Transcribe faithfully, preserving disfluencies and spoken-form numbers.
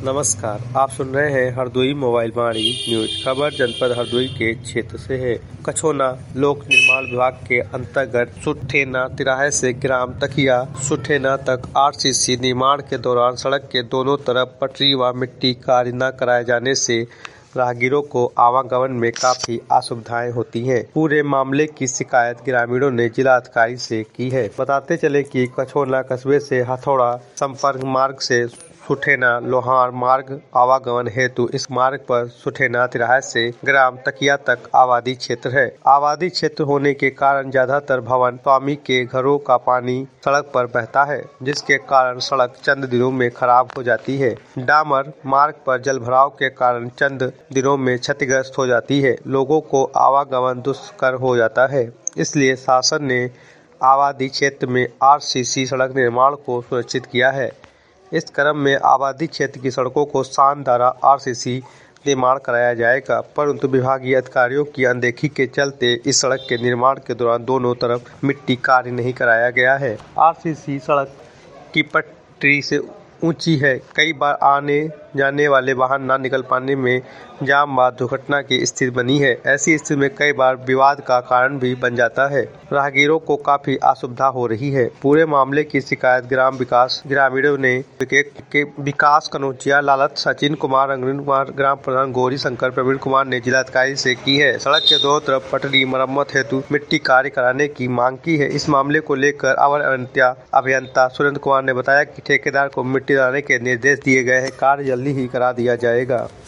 नमस्कार, आप सुन रहे हैं हरदोई मोबाइल वाणी न्यूज। खबर जनपद हरदोई के क्षेत्र से है। कछोना लोक निर्माण विभाग के अंतर्गत सुठेना तिराहे से ग्राम तकिया सुठेना तक आरसीसी निर्माण के दौरान सड़क के दोनों तरफ पटरी व मिट्टी कार्य न कराए जाने से राहगीरों को आवागमन में काफी असुविधाएं होती हैं। पूरे मामले की शिकायत ग्रामीणों ने जिलाधिकारी से की है। बताते चले कि कछोना कस्बे से हथौड़ा संपर्क मार्ग से सुठेना लोहार मार्ग आवागमन हेतु इस मार्ग पर सुठेना तिराहे से ग्राम तकिया तक आबादी क्षेत्र है। आबादी क्षेत्र होने के कारण ज्यादातर भवन स्वामी के घरों का पानी सड़क पर बहता है, जिसके कारण सड़क चंद दिनों में खराब हो जाती है। डामर मार्ग पर जल भराव के कारण चंद दिनों में क्षतिग्रस्त हो जाती है। लोगों को आवागमन दुष्कर हो जाता है। इसलिए शासन ने आबादी क्षेत्र में आरसीसी सड़क निर्माण को सुनिश्चित किया है। इस क्रम में आबादी क्षेत्र की सड़कों को शानदार आरसीसी निर्माण कराया जाएगा, परंतु विभागीय अधिकारियों की अनदेखी के चलते इस सड़क के निर्माण के दौरान दोनों तरफ मिट्टी कार्य नहीं कराया गया है। आरसीसी सड़क की पटरी से ऊंची है। कई बार आने जाने वाले वाहन न निकल पाने में जाम व दुर्घटना की स्थिति बनी है। ऐसी स्थिति में कई बार विवाद का कारण भी बन जाता है। राहगीरों को काफी असुविधा हो रही है। पूरे मामले की शिकायत ग्राम विकास ग्रामीणों ने के, के विकास कनौजिया लालत सचिन कुमार अंग्रेन कुमार ग्राम प्रधान गौरी शंकर प्रवीण कुमार ने जिलाधिकारी से की है। सड़क के दोनों तरफ पटरी मरम्मत हेतु मिट्टी कार्य कराने की मांग की है। इस मामले को लेकर अवर अभियंता सुरेंद्र कुमार ने बताया कि ठेकेदार को मिट्टी लाने के निर्देश दिए गए हैं। कार्य जल्दी ही करा दिया जाएगा।